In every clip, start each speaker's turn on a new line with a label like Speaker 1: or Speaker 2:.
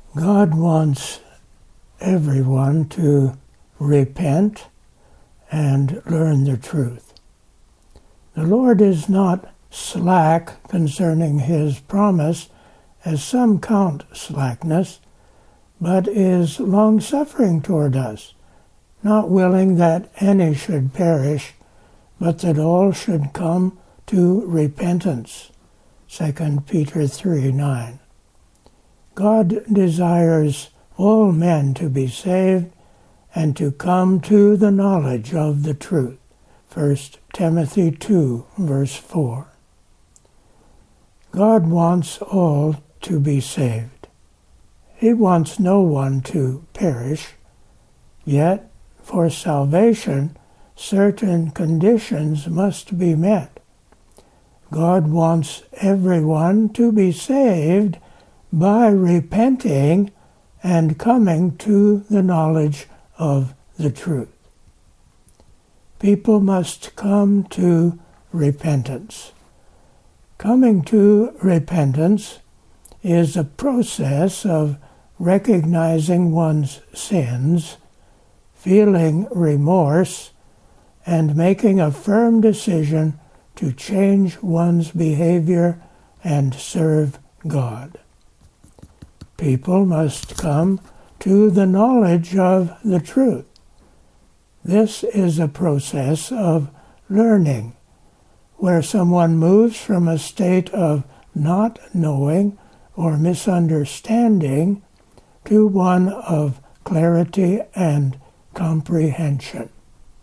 Speaker 1: God wants everyone to repent and learn the truth. The Lord is not slack concerning his promise, as some count slackness, but is long-suffering toward us, not willing that any should perish, but that all should come to repentance. 2 Peter 3:9. God desires all men to be saved and to come to the knowledge of the truth. 1 Timothy 2, verse 4. God wants all to be saved. He wants no one to perish, yet for salvation certain conditions must be met. God wants everyone to be saved by repenting and coming to the knowledge of the truth. People must come to repentance. Coming to repentance is a process of recognizing one's sins, feeling remorse, and making a firm decision to change one's behavior and serve God. People must come to the knowledge of the truth. This is a process of learning, where someone moves from a state of not knowing or misunderstanding to one of clarity and comprehension.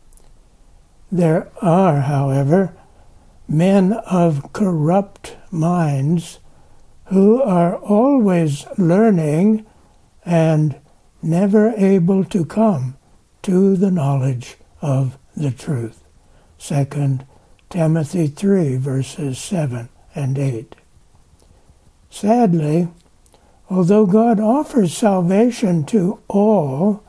Speaker 1: There are, however, men of corrupt minds who are always learning and never able to come to the knowledge of the truth. 2 Timothy 3, verses 7 and 8. Sadly, although God offers salvation to all,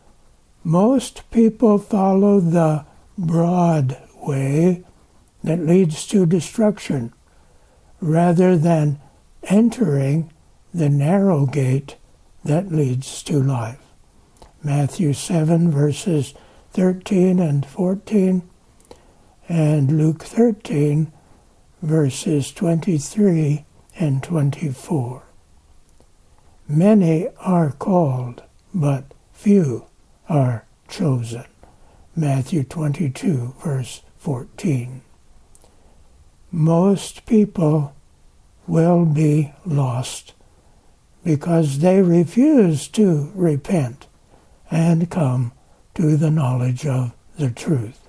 Speaker 1: most people follow the broad way that leads to destruction, rather than entering the narrow gate that leads to life. Matthew 7, verses 13 and 14, and Luke 13, verses 23 and 24. Many are called, but few are chosen. Matthew 22, verse 14. Most people will be lost because they refuse to repent and come to the knowledge of the truth.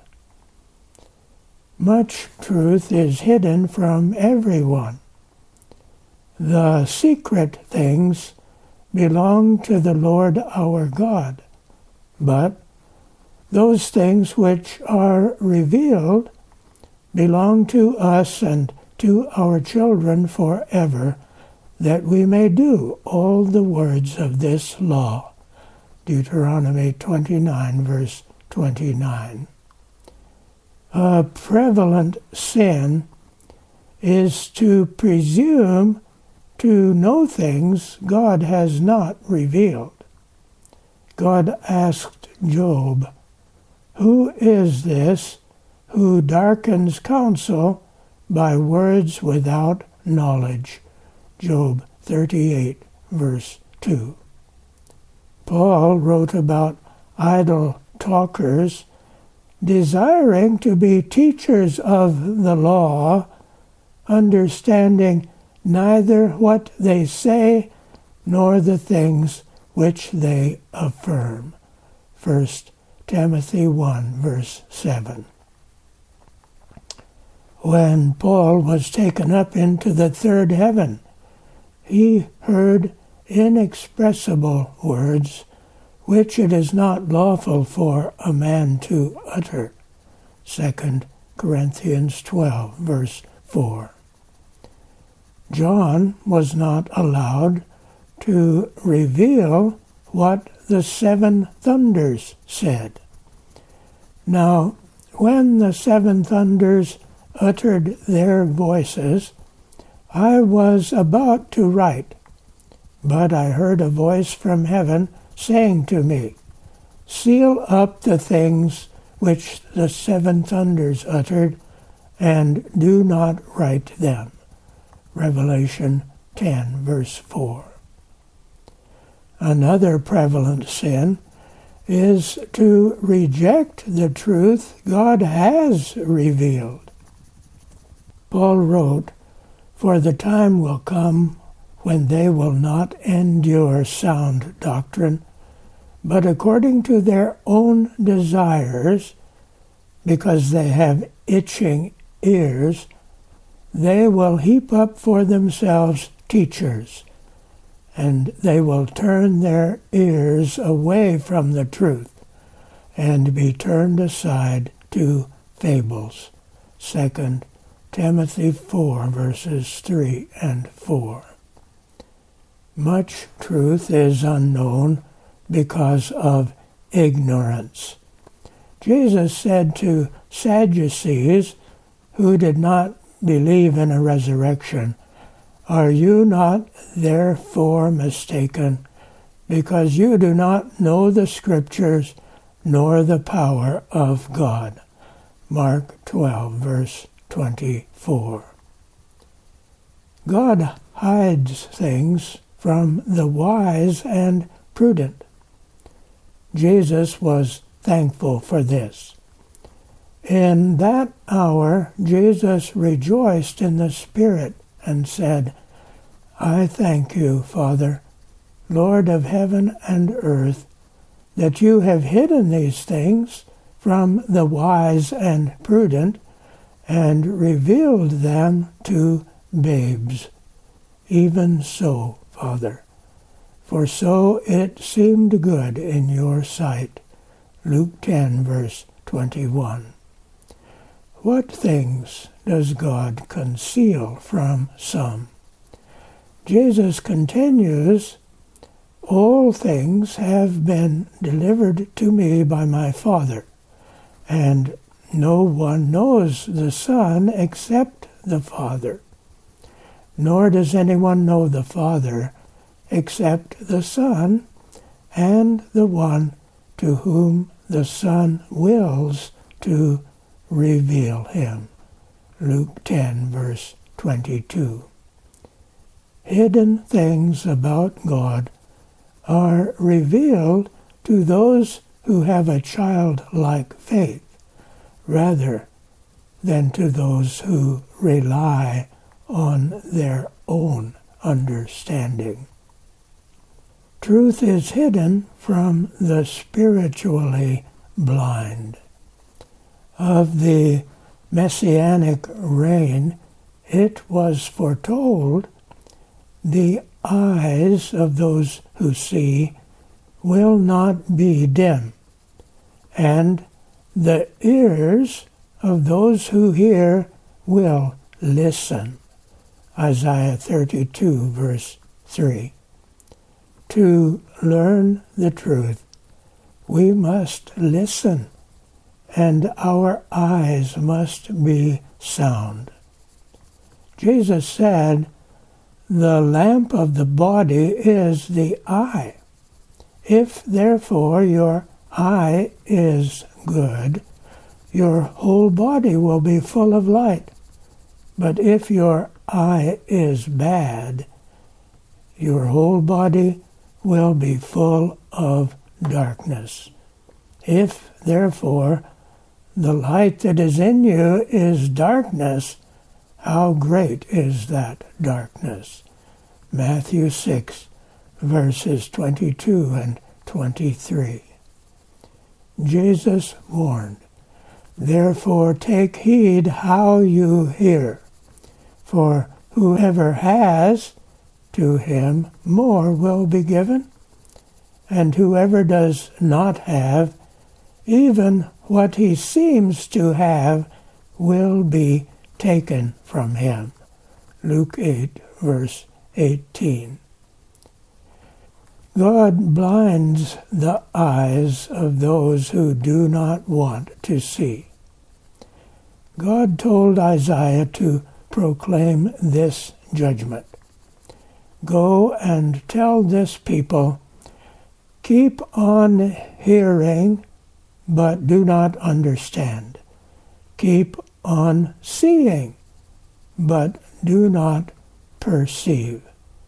Speaker 1: Much truth is hidden from everyone. The secret things belong to the Lord our God, but those things which are revealed belong to us and to our children forever, that we may do all the words of this law. Deuteronomy 29, verse 29. A prevalent sin is to presume to know things God has not revealed. God asked Job, "Who is this who darkens counsel by words without knowledge?" Job 38, verse 2. Paul wrote about idle talkers desiring to be teachers of the law, understanding neither what they say nor the things which they affirm. 1 Timothy 1, verse 7. When Paul was taken up into the third heaven, he heard inexpressible words which it is not lawful for a man to utter. 2 Corinthians 12, verse 4. John was not allowed to reveal what the seven thunders said. Now, when the seven thunders uttered their voices, I was about to write, But I heard a voice from heaven saying to me, Seal up the things which the seven thunders uttered, and do not write them. Revelation 10, verse 4. Another prevalent sin is to reject the truth God has revealed. Paul wrote, For the time will come when they will not endure sound doctrine, but according to their own desires, because they have itching ears, they will heap up for themselves teachers, and they will turn their ears away from the truth, and be turned aside to fables. 2 Timothy 4, verses 3 and 4. Much truth is unknown because of ignorance. Jesus said to Sadducees, who did not believe in a resurrection, Are you not therefore mistaken, because you do not know the Scriptures, nor the power of God? Mark 12, verse 24. God hides things from the wise and prudent. Jesus was thankful for this. In that hour, Jesus rejoiced in the Spirit and said, I thank you, Father, Lord of heaven and earth, that you have hidden these things from the wise and prudent and revealed them to babes. Even so, Father, for so it seemed good in your sight. Luke 10, verse 21. What things does God conceal from some? Jesus continues, All things have been delivered to me by my Father, and no one knows the Son except the Father, nor does anyone know the Father except the Son, and the one to whom the Son wills to reveal him. Luke 10, verse 22. Hidden things about God are revealed to those who have a childlike faith, rather than to those who rely on their own understanding. Truth is hidden from the spiritually blind. Of the Messianic reign, it was foretold, the eyes of those who see will not be dim, and the ears of those who hear will listen. Isaiah 32, verse 3. To learn the truth, we must listen, and our eyes must be sound. Jesus said, The lamp of the body is the eye. If therefore your eye is good, your whole body will be full of light. But if your eye is bad, your whole body will be full of darkness. If therefore the light that is in you is darkness, how great is that darkness? Matthew 6, verses 22 and 23. Jesus warned, Therefore take heed how you hear, for whoever has, to him more will be given, and whoever does not have, even what he seems to have will be taken from him. Luke 8, verse 18. God blinds the eyes of those who do not want to see. God told Isaiah to proclaim this judgment. Go and tell this people, keep on hearing, but do not understand. Keep on seeing, but do not perceive.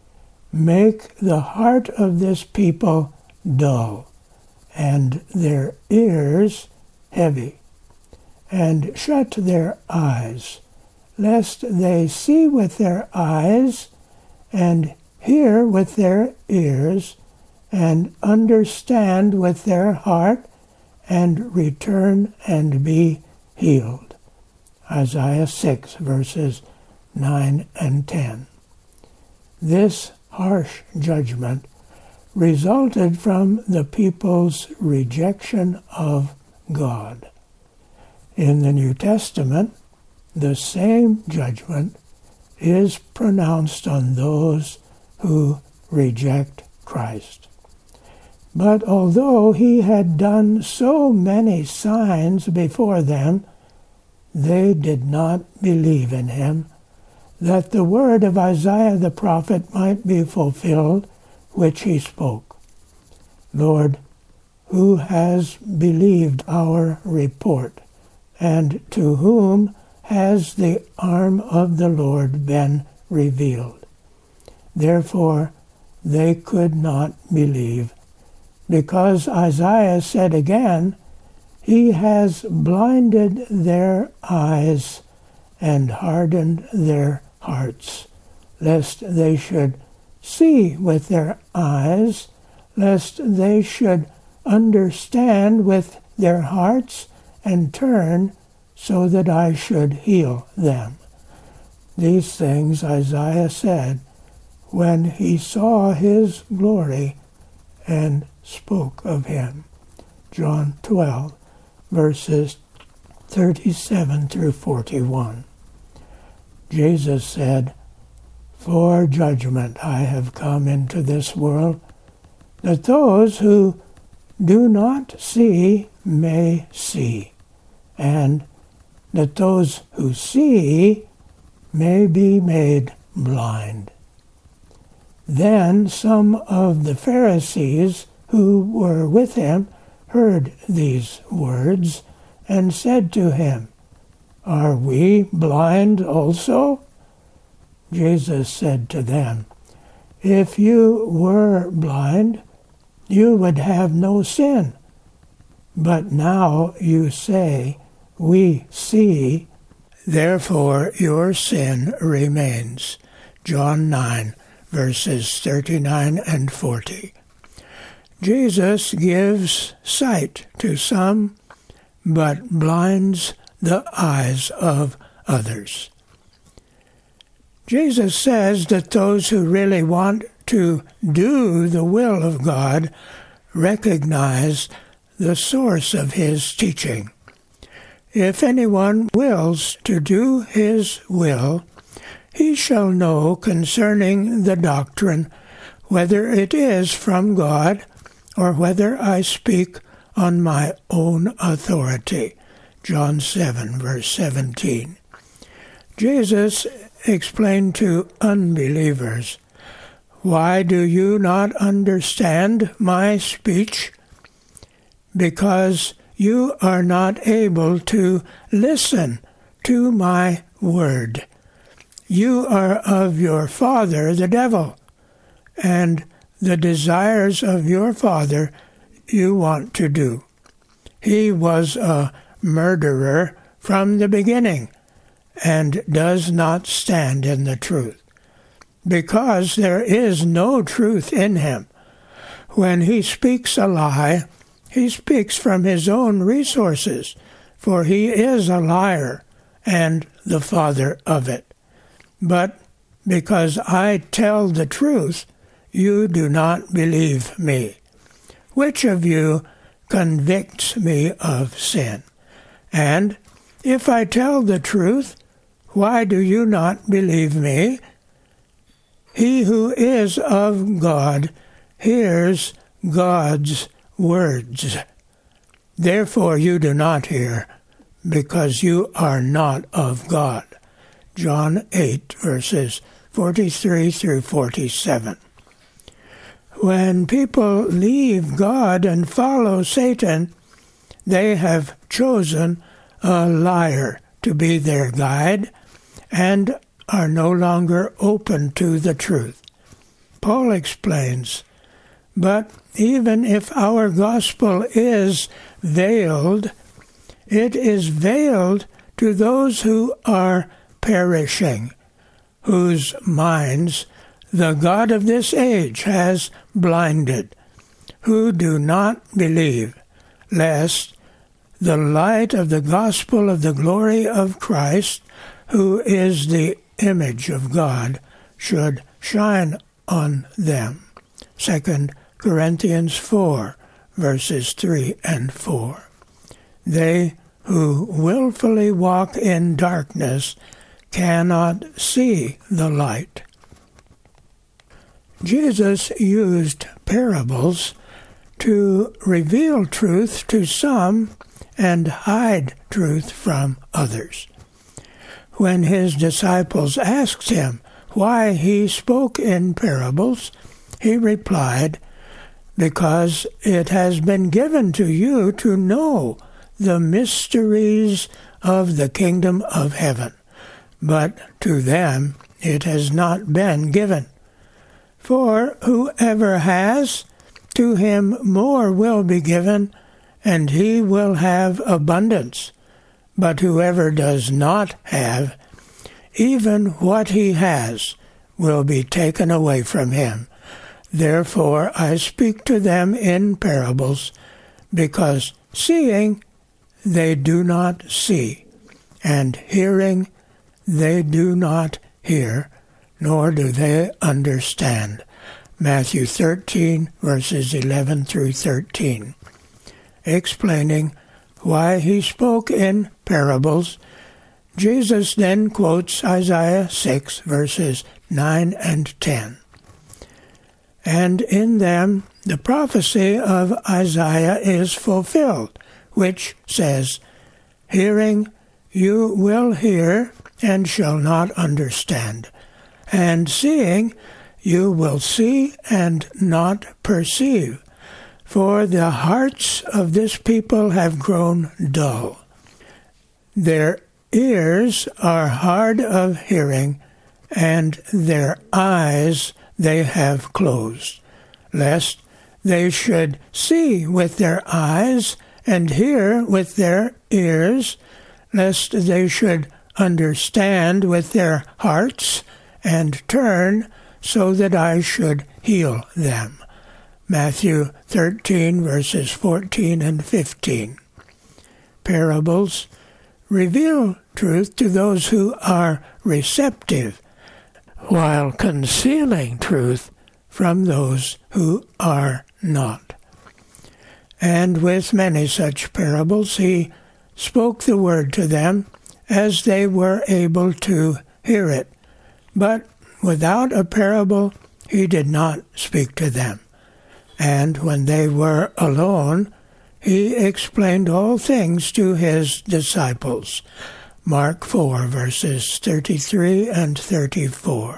Speaker 1: Make the heart of this people dull, and their ears heavy, and shut their eyes, lest they see with their eyes, and hear with their ears, and understand with their heart, and return and be healed. Isaiah 6, verses 9 and 10. This harsh judgment resulted from the people's rejection of God. In the New Testament, the same judgment is pronounced on those who reject Christ. But although he had done so many signs before them, they did not believe in him, that the word of Isaiah the prophet might be fulfilled, which he spoke. Lord, who has believed our report, and to whom has the arm of the Lord been revealed? Therefore they could not believe, because Isaiah said again, He has blinded their eyes and hardened their hearts, lest they should see with their eyes, lest they should understand with their hearts and turn, so that I should heal them. These things Isaiah said when he saw his glory and spoke of him. John 12, verses 37 through 41. Jesus said, For judgment I have come into this world, that those who do not see may see, and that those who see may be made blind. Then some of the Pharisees who were with him heard these words, and said to him, Are we blind also? Jesus said to them, If you were blind, you would have no sin. But now you say, We see, therefore your sin remains. John 9, verses 39 and 40. Jesus gives sight to some, but blinds the eyes of others. Jesus says that those who really want to do the will of God recognize the source of his teaching. If anyone wills to do his will, he shall know concerning the doctrine whether it is from God or whether I speak on my own authority. John 7, verse 17. Jesus explained to unbelievers, Why do you not understand my speech? Because you are not able to listen to my word. You are of your father, the devil, and the desires of your father you want to do. He was a murderer from the beginning, and does not stand in the truth, because there is no truth in him. When he speaks a lie, he speaks from his own resources, for he is a liar and the father of it. But because I tell the truth, you do not believe me. Which of you convicts me of sin? And if I tell the truth, why do you not believe me? He who is of God hears God's words. Therefore you do not hear, because you are not of God. John 8, verses 43 through 47. When people leave God and follow Satan, they have chosen a liar to be their guide and are no longer open to the truth. Paul explains, "But even if our gospel is veiled, it is veiled to those who are perishing, whose minds the God of this age has blinded, who do not believe, lest the light of the gospel of the glory of Christ, who is the image of God, should shine on them." 2 Corinthians 4, verses 3 and 4. They who willfully walk in darkness cannot see the light. Jesus used parables to reveal truth to some and hide truth from others. When his disciples asked him why he spoke in parables, he replied, "Because it has been given to you to know the mysteries of the kingdom of heaven, but to them it has not been given. For whoever has, to him more will be given, and he will have abundance. But whoever does not have, even what he has will be taken away from him. Therefore I speak to them in parables, because seeing they do not see, and hearing they do not hear, nor do they understand." Matthew 13, verses 11 through 13. Explaining why he spoke in parables, Jesus then quotes Isaiah 6, verses 9 and 10. "And in them the prophecy of Isaiah is fulfilled, which says, Hearing you will hear and shall not understand, and seeing you will see and not perceive, for the hearts of this people have grown dull. Their ears are hard of hearing, and their eyes they have closed, lest they should see with their eyes and hear with their ears, lest they should understand with their hearts and turn, so that I should heal them." Matthew 13, verses 14 and 15. Parables reveal truth to those who are receptive, while concealing truth from those who are not. And with many such parables he spoke the word to them as they were able to hear it. But without a parable he did not speak to them. And when they were alone, he explained all things to his disciples. Mark 4, verses 33 and 34.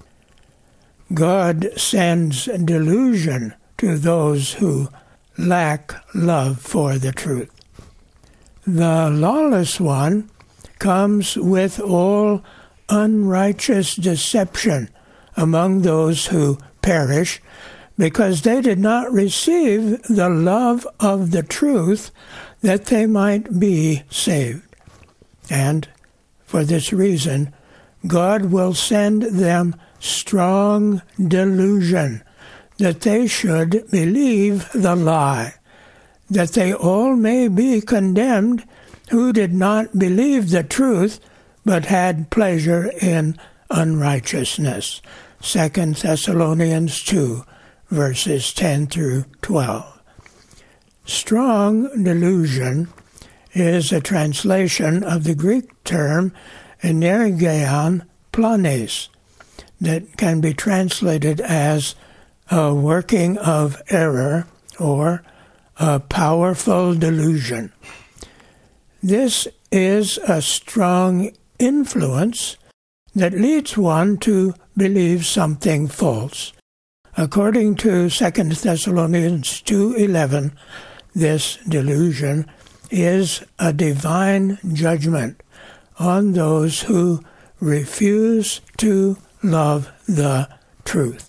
Speaker 1: God sends delusion to those who lack love for the truth. The lawless one comes with all unrighteous deception among those who perish, because they did not receive the love of the truth that they might be saved. And for this reason, God will send them strong delusion, that they should believe the lie, that they all may be condemned who did not believe the truth, but had pleasure in unrighteousness. 2 Thessalonians 2, verses 10 through 12. Strong delusion is a translation of the Greek term energeon planes, that can be translated as a working of error or a powerful delusion. This is a strong influence that leads one to believes something false. According to 2 Thessalonians 2:11, this delusion is a divine judgment on those who refuse to love the truth.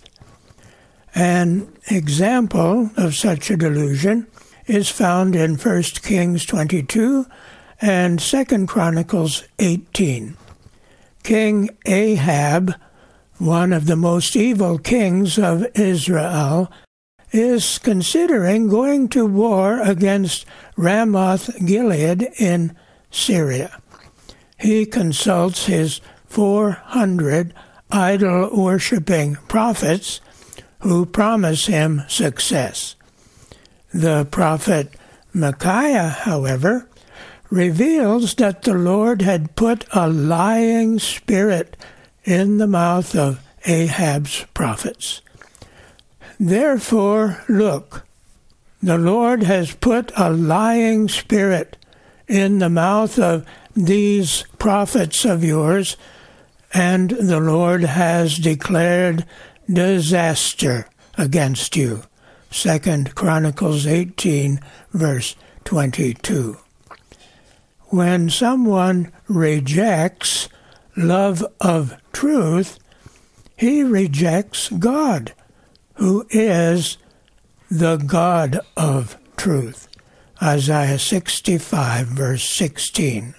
Speaker 1: An example of such a delusion is found in 1 Kings 22 and 2 Chronicles 18. King Ahab, one of the most evil kings of Israel, is considering going to war against Ramoth-Gilead in Syria. He consults his 400 idol-worshipping prophets who promise him success. The prophet Micaiah, however, reveals that the Lord had put a lying spirit in the mouth of Ahab's prophets. Therefore, look, the Lord has put a lying spirit in the mouth of these prophets of yours, and the Lord has declared disaster against you. 2 Chronicles 18, verse 22. When someone rejects love of truth, he rejects God, who is the God of truth. Isaiah 65, verse 16.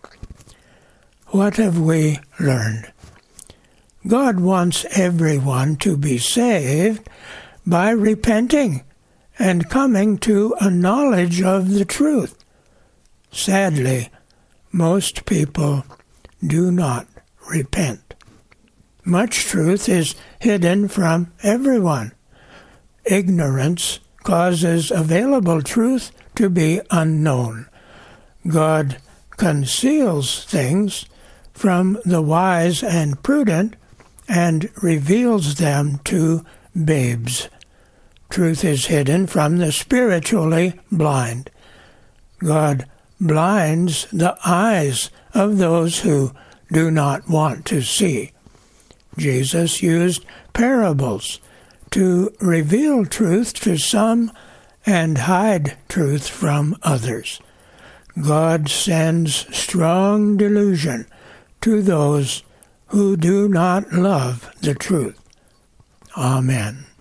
Speaker 1: What have we learned? God wants everyone to be saved by repenting and coming to a knowledge of the truth. Sadly, most people do not repent. Much truth is hidden from everyone. Ignorance causes available truth to be unknown. God conceals things from the wise and prudent and reveals them to babes. Truth is hidden from the spiritually blind. God blinds the eyes of those who do not want to see. Jesus used parables to reveal truth to some and hide truth from others. God sends strong delusion to those who do not love the truth. Amen.